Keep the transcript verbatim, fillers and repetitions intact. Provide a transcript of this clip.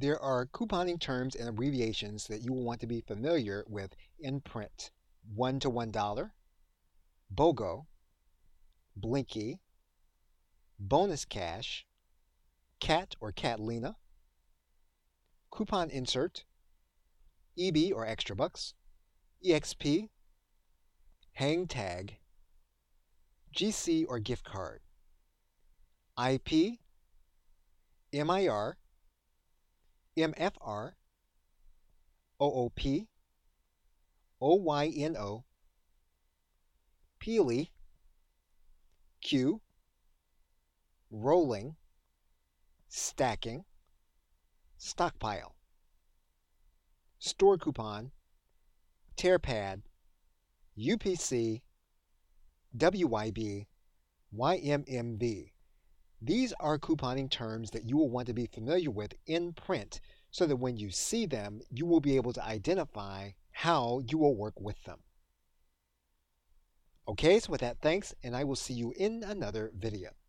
There are couponing terms and abbreviations that you will want to be familiar with in print. One to one dollar, BOGO, Blinky, Bonus Cash, CAT or Catalina, Coupon Insert, E B or Extra Bucks, E X P, Hang Tag, G C or Gift Card, I P, M I R, M F R, O O P, O Y N O, Peely, Q, Rolling, Stacking, Stockpile, Store Coupon, Tearpad, U P C, W Y B, Y M M V. These are couponing terms that you will want to be familiar with in print so that when you see them, you will be able to identify how you will work with them. Okay, so with that, thanks, and I will see you in another video.